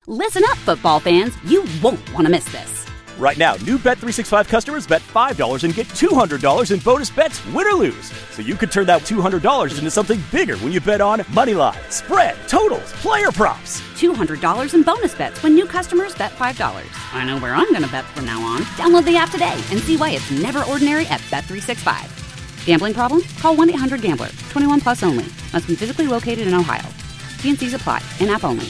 Listen up, football fans. You won't want to miss this. Right now, new Bet365 customers bet $5 and get $200 in bonus bets, win or lose. So you could turn that $200 into something bigger when you bet on money line, spread, totals, player props. $200 in bonus bets when new customers bet $5. I know where I'm going to bet from now on. Download the app today and see why it's never ordinary at Bet365. Gambling problem? Call 1-800-GAMBLER. 21 plus only. Must be physically located in Ohio. T&Cs apply. In-app only.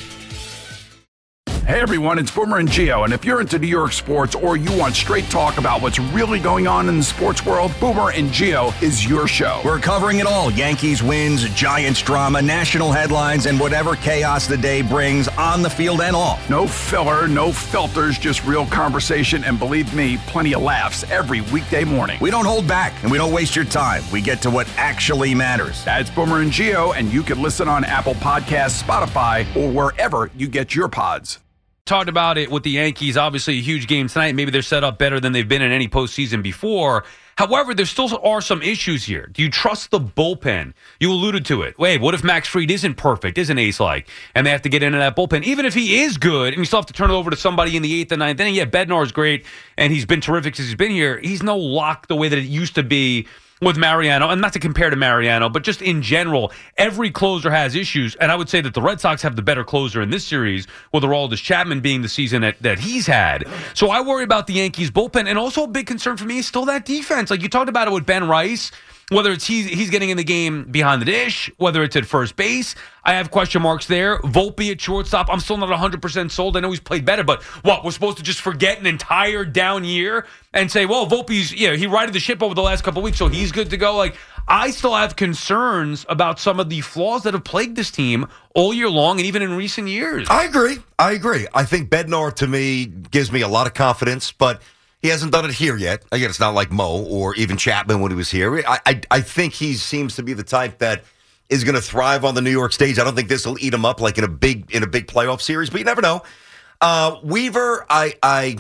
Hey everyone, it's Boomer and Gio, and if you're into New York sports or you want straight talk about what's really going on in the sports world, Boomer and Gio is your show. We're covering it all. Yankees wins, Giants drama, national headlines, and whatever chaos the day brings on the field and off. No filler, no filters, just real conversation, and believe me, plenty of laughs every weekday morning. We don't hold back, and we don't waste your time. We get to what actually matters. That's Boomer and Gio, and you can listen on Apple Podcasts, Spotify, or wherever you get your pods. Talked about it with the Yankees. Obviously, a huge game tonight. Maybe they're set up better than they've been in any postseason before. However, there still are some issues here. Do you trust the bullpen? You alluded to it. Wait, what if Max Fried isn't perfect, isn't ace-like, and they have to get into that bullpen? Even if he is good, and you still have to turn it over to somebody in the 8th and 9th inning. Yeah, Bednar's great, and he's been terrific since he's been here. He's no lock the way that it used to be with Mariano, and not to compare to Mariano, but just in general, every closer has issues, and I would say that the Red Sox have the better closer in this series, with Aroldis Chapman being the season that he's had. So I worry about the Yankees bullpen, and also a big concern for me is still that defense. Like you talked about it with Ben Rice, whether it's he's getting in the game behind the dish, whether it's at first base, I have question marks there. Volpe at shortstop, I'm still not 100% sold. I know he's played better, but what, we're supposed to just forget an entire down year and say, well, Volpe's, he righted the ship over the last couple of weeks, so he's good to go. Like, I still have concerns about some of the flaws that have plagued this team all year long and even in recent years. I agree. I think Bednar, to me, gives me a lot of confidence, but he hasn't done it here yet. Again, it's not like Mo or even Chapman when he was here. I think he seems to be the type that is going to thrive on the New York stage. I don't think this will eat him up like in a big playoff series, but you never know. Weaver, I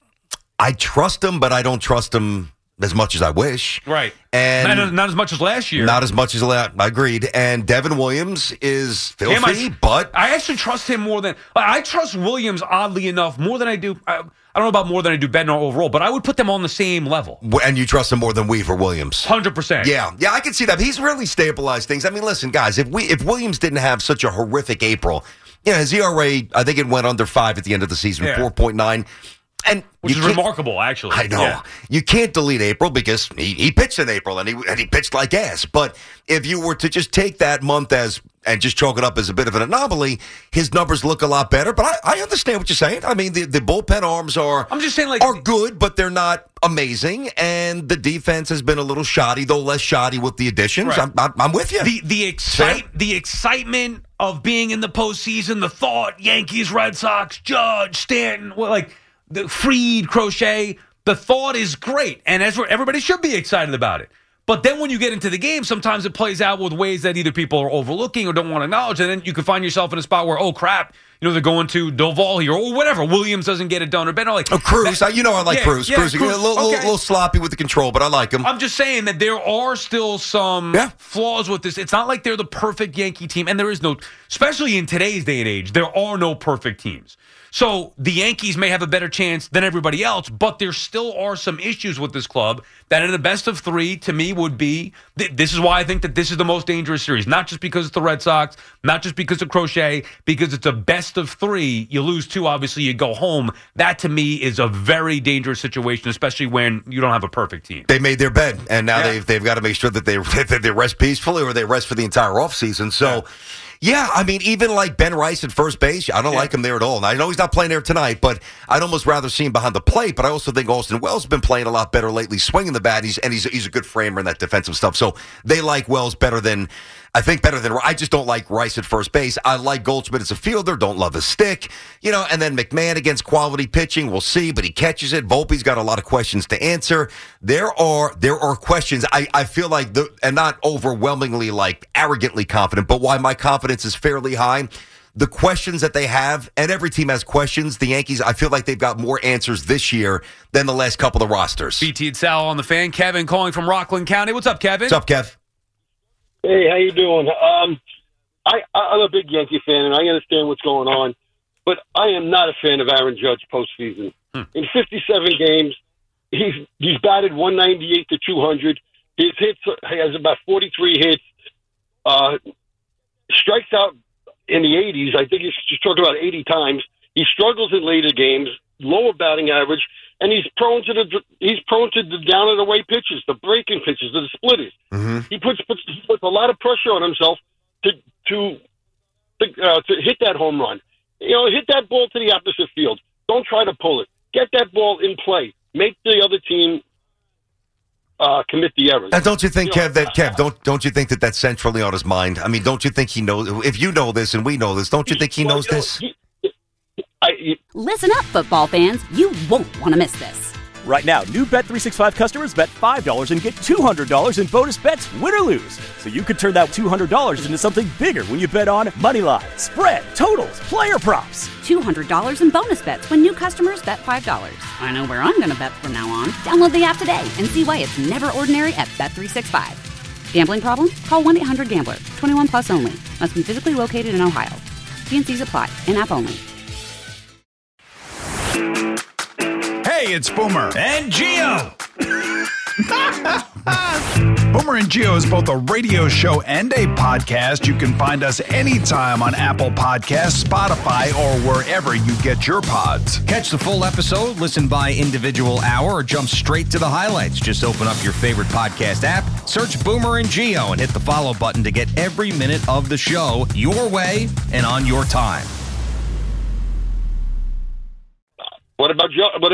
trust him, but I don't trust him as much as I wish. Right. And not as much as last year. Not as much as I agreed. And Devin Williams is filthy, but I actually trust him more than I trust Williams, oddly enough, more than I do. I don't know about more than I do Bednar overall, but I would put them on the same level. And you trust him more than Weaver Williams? 100%. Yeah, I can see that. He's really stabilized things. I mean, listen, guys, if Williams didn't have such a horrific April, his ERA, I think it went under 5 at the end of the season, 4.9. And which is remarkable, actually. I know. Yeah. You can't delete April because he pitched in April and he pitched like ass. But if you were to just take that month and just chalk it up as a bit of an anomaly, his numbers look a lot better. But I understand what you're saying. I mean, the bullpen arms are good, but they're not amazing. And the defense has been a little shoddy, though less shoddy with the additions. Right. I'm with you. The excitement of being in the postseason, the thought, Yankees, Red Sox, Judge, Stanton, the Fried, Crochet, the thought is great, and everybody should be excited about it. But then when you get into the game, sometimes it plays out with ways that either people are overlooking or don't want to acknowledge, and then you can find yourself in a spot where, oh crap, they're going to Doval here or whatever. Williams doesn't get it done or Ben. Cruz. I like Cruz. Cruz. A little sloppy with the control, but I like him. I'm just saying that there are still some flaws with this. It's not like they're the perfect Yankee team, and there is no, especially in today's day and age, there are no perfect teams. So the Yankees may have a better chance than everybody else, but there still are some issues with this club that in the best of 3, to me, would be, this is why I think that this is the most dangerous series. Not just because it's the Red Sox, not just because of Crochet, because it's a best of 3. You lose 2, obviously, you go home. That, to me, is a very dangerous situation, especially when you don't have a perfect team. They made their bed, and now they've got to make sure that they rest peacefully or they rest for the entire offseason. So, yeah, I mean, even like Ben Rice at first base, I don't like him there at all. And I know he's not playing there tonight, but I'd almost rather see him behind the plate. But I also think Austin Wells has been playing a lot better lately, swinging the bat. He's a good framer in that defensive stuff. So they like Wells better than I just don't like Rice at first base. I like Goldschmidt as a fielder, don't love his stick. And then McMahon against quality pitching, we'll see, but he catches it. Volpe's got a lot of questions to answer. There are questions. I feel like, and not overwhelmingly like arrogantly confident, but why my confidence is fairly high. The questions that they have, and every team has questions, the Yankees, I feel like they've got more answers this year than the last couple of rosters. BT and Sal on the Fan. Kevin calling from Rockland County. What's up, Kevin? What's up, Kev? Hey, how you doing? I'm a big Yankee fan, and I understand what's going on. but I am not a fan of Aaron Judge postseason. In 57 games, he's batted 198 to 200. His hits, he has about 43 hits. Strikes out in the 80s. I think he's struck about 80 times. He struggles in later games, lower batting average, and he's prone to the down and away pitches, the breaking pitches, the splitters. Mm-hmm. He puts a lot of pressure on himself to hit that home run. Hit that ball to the opposite field. Don't try to pull it. Get that ball in play. Make the other team commit the errors. And don't you think, Kev, don't you think that that's centrally on his mind? I mean, don't you think he knows? If you know this and we know this, don't you think he knows this? Listen up, football fans. You won't want to miss this. Right now, new Bet365 customers bet $5 and get $200 in bonus bets, win or lose. So you could turn that $200 into something bigger when you bet on money line, spread, totals, player props. $200 in bonus bets when new customers bet $5. I know where I'm going to bet from now on. Download the app today and see why it's never ordinary at Bet365. Gambling problem? Call 1-800-GAMBLER. 21 plus only. Must be physically located in Ohio. T&Cs apply. In-app only. Hey, it's Boomer And Gio. Boomer and Gio is both a radio show and a podcast. You can find us anytime on Apple Podcasts, Spotify, or wherever you get your pods. Catch the full episode, listen by individual hour, or jump straight to the highlights. Just open up your favorite podcast app, search Boomer and Gio, and hit the follow button to get every minute of the show your way and on your time. What about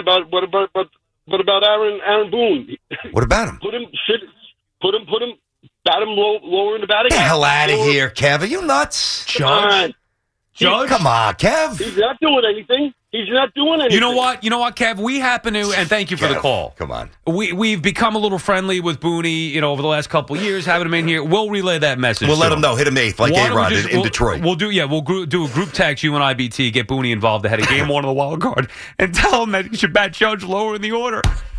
Aaron Boone? What about him? Put him, bat him lower in the batting. Get the hell out of here, Kev. Are you nuts? Judge? Come on, Kev. He's not doing anything. You know what, Kev? We happen to, and thank you for the call. Come on. We've become a little friendly with Booney, over the last couple of years, having him in here. We'll relay that message. We'll let him know. Hit him eighth, like A-Rod in Detroit. We'll do a group text, you and IBT, get Booney involved ahead of game one of the wild card, and tell him that he should bat Judge lower in the order.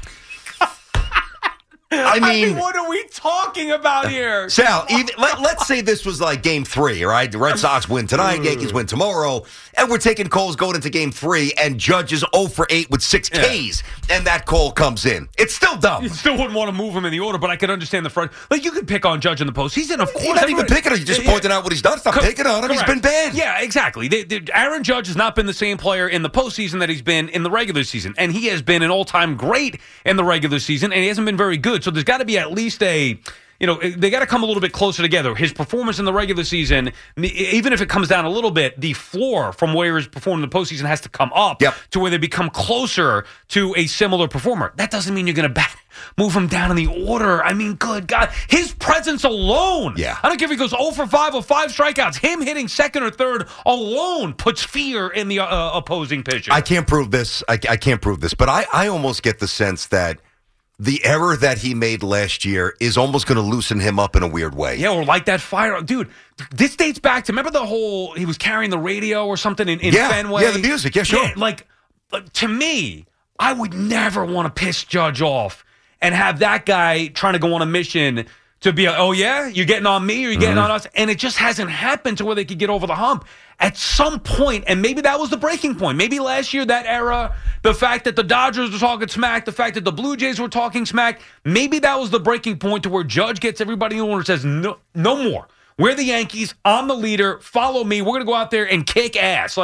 I mean, what are we talking about here? Sal, let's say this was like game 3, right? The Red Sox win tonight, Yankees win tomorrow, and we're taking calls going into game 3, and Judge is 0 for 8 with 6 Ks, and that call comes in. It's still dumb. You still wouldn't want to move him in the order, but I can understand the front. Like, you could pick on Judge in the postseason, of course. You're not even picking on him. You're just pointing out what he's done. Stop picking on him. Correct. He's been bad. Yeah, exactly. Aaron Judge has not been the same player in the postseason that he's been in the regular season, and he has been an all-time great in the regular season, and he hasn't been very good. So there's got to be at least they got to come a little bit closer together. His performance in the regular season, even if it comes down a little bit, the floor from where he's performed in the postseason has to come up to where they become closer to a similar performer. That doesn't mean you're going to move him down in the order. I mean, good God. His presence alone. Yeah. I don't care if he goes 0 for 5 or 5 strikeouts. Him hitting second or third alone puts fear in the opposing pitcher. I can't prove this. I can't prove this. But I almost get the sense that the error that he made last year is almost going to loosen him up in a weird way. Yeah, or like that fire. Dude, this dates back to, remember the whole, he was carrying the radio or something in Fenway? Yeah, the music. Yeah, sure. Yeah, to me, I would never want to piss Judge off and have that guy trying to go on a mission to be you're getting on me or you're getting on us. And it just hasn't happened to where they could get over the hump. At some point, and maybe that was the breaking point. Maybe last year, that era, the fact that the Dodgers were talking smack, the fact that the Blue Jays were talking smack, maybe that was the breaking point to where Judge gets everybody in order and says, no more. We're the Yankees. I'm the leader. Follow me. We're going to go out there and kick ass.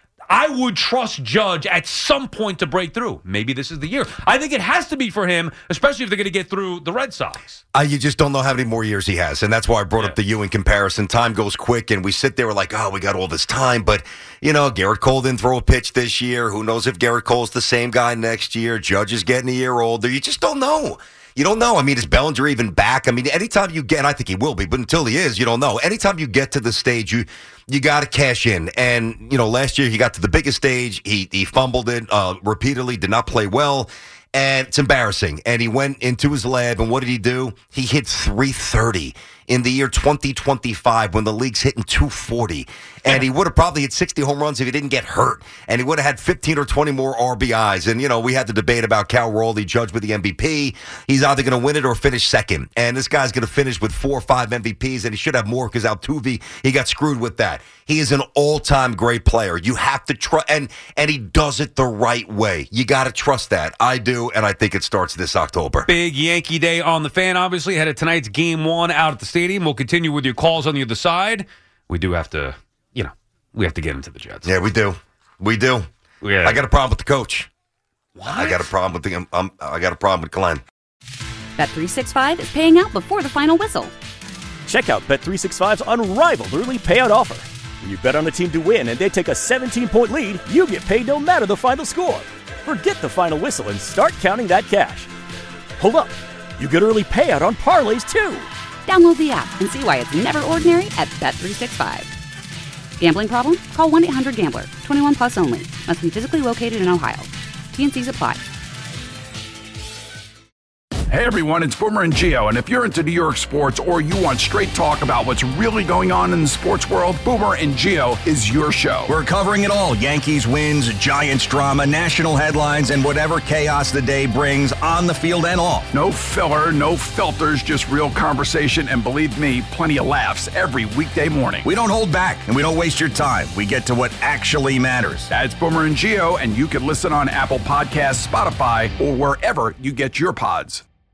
I would trust Judge at some point to break through. Maybe this is the year. I think it has to be for him, especially if they're going to get through the Red Sox. You just don't know how many more years he has, and that's why I brought up the Ewing comparison. Time goes quick, and we sit there like, we got all this time, but, Garrett Cole didn't throw a pitch this year. Who knows if Garrett Cole's the same guy next year? Judge is getting a year older. You just don't know. You don't know. I mean, is Bellinger even back? I mean, anytime you get, and I think he will be, but until he is, you don't know. Anytime you get to the stage, you got to cash in. And, last year he got to the biggest stage. He fumbled it repeatedly, did not play well. And it's embarrassing. And he went into his lab, and what did he do? He hit 330 in the year 2025 when the league's hitting 240. And he would have probably hit 60 home runs if he didn't get hurt. And he would have had 15 or 20 more RBIs. And, we had the debate about Cal Raleigh, judged with the MVP. He's either going to win it or finish second. And this guy's going to finish with 4 or 5 MVPs, and he should have more because Altuve, he got screwed with that. He is an all-time great player. You have to trust, and he does it the right way. You got to trust that. I do, and I think it starts this October. Big Yankee Day on the Fan, obviously, ahead of tonight's Game 1 out at the stadium. We'll continue with your calls on the other side. We do have to, we have to get into the Jets. Yeah, we do. Yeah. I got a problem with the coach. What? I got a problem with I got a problem with Glenn. Bet365 is paying out before the final whistle. Check out Bet365's unrivaled early payout offer. When you bet on a team to win and they take a 17-point lead, you get paid no matter the final score. Forget the final whistle and start counting that cash. Hold up. You get early payout on parlays, too. Download the app and see why it's never ordinary at Bet365. Gambling problem? Call 1-800-GAMBLER. 21 plus only. Must be physically located in Ohio. T&Cs apply. Hey everyone, it's Boomer and Gio, and if you're into New York sports or you want straight talk about what's really going on in the sports world, Boomer and Gio is your show. We're covering it all. Yankees wins, Giants drama, national headlines, and whatever chaos the day brings on the field and off. No filler, no filters, just real conversation, and believe me, plenty of laughs every weekday morning. We don't hold back, and we don't waste your time. We get to what actually matters. That's Boomer and Gio, and you can listen on Apple Podcasts, Spotify, or wherever you get your pods.